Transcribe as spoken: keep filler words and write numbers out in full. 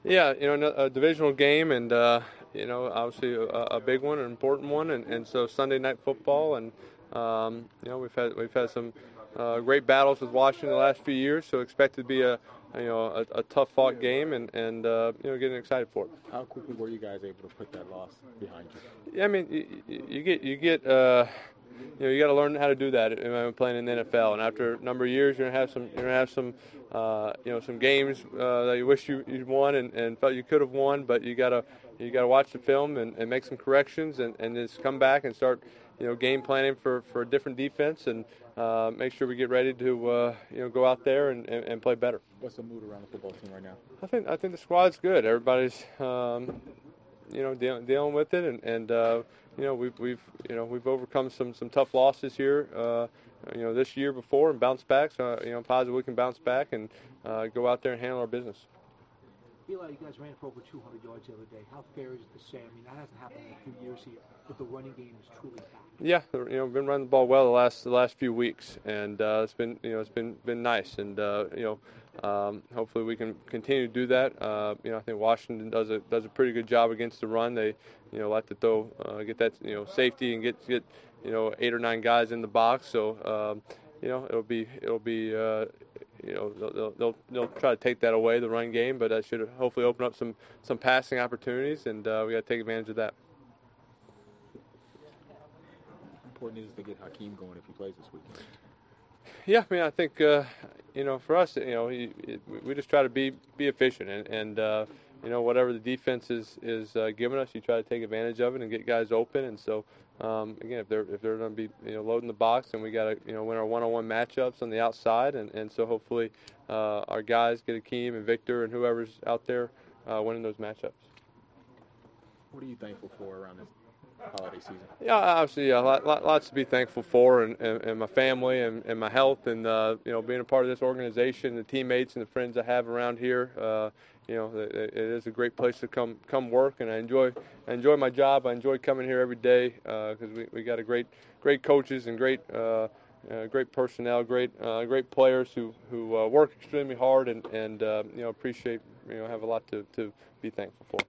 Yeah, you know, a divisional game, and uh, you know, obviously a, a big one, an important one, and, and so Sunday night football, and um, you know, we've had we've had some uh, great battles with Washington the last few years, so expect it to be a you know a, a tough fought game, and and uh, you know, getting excited for it. How quickly were you guys able to put that loss behind you? Yeah, I mean, you, you get you get. Uh, You know, you got to learn how to do that uh, playing in the N F L. And after a number of years, you're gonna have some, you're gonna have some, uh, you know, some games uh, that you wish you you won and, and felt you could have won. But you gotta, you gotta watch the film and, and make some corrections and, and just come back and start, you know, game planning for, for a different defense and uh, make sure we get ready to, uh, you know, go out there and, and, and play better. What's the mood around the football team right now? I think I think the squad's good. Everybody's. Um, you know, dealing, dealing with it, and, and uh, you know, we've, we've, you know, we've overcome some, some tough losses here, uh, you know, this year before and bounced back. So, uh, you know, positive we can bounce back and uh, go out there and handle our business. Eli, you guys ran for over two hundred yards the other day. How fair is it to say? I mean, that hasn't happened in a few years here, but the running game is truly back. Yeah, you know, been running the ball well the last the last few weeks, and uh, it's been you know it's been been nice, and uh, you know, um, hopefully we can continue to do that. Uh, you know, I think Washington does a does a pretty good job against the run. They you know like to throw, uh, get that you know safety and get get you know eight or nine guys in the box. So um, you know it'll be it'll be. Uh, You know they'll, they'll they'll try to take that away, the run game, but that should hopefully open up some some passing opportunities, and uh, we got to take advantage of that. How important is it to get Hakeem going if he plays this weekend? Yeah, I mean, I think uh, you know, for us, you know, he, it, we just try to be be efficient, and, and uh, you know, whatever the defense is is uh, giving us, you try to take advantage of it and get guys open. And so, um, again, if they're if they're going to be you know loading the box, then we got to you know win our one-on-one matchups on the outside, and, and so hopefully uh, our guys get Akeem and Victor and whoever's out there uh, winning those matchups. What are you thankful for around this holiday season? Yeah, obviously, yeah, lot, lot, lots to be thankful for, and, and, and my family, and, and my health, and uh, you know, being a part of this organization, the teammates and the friends I have around here. Uh, you know, it, it is a great place to come come work, and I enjoy I enjoy my job. I enjoy coming here every day because uh, we we got a great great coaches and great uh, uh, great personnel, great uh, great players who who uh, work extremely hard, and and uh, you know appreciate you know have a lot to to be thankful for.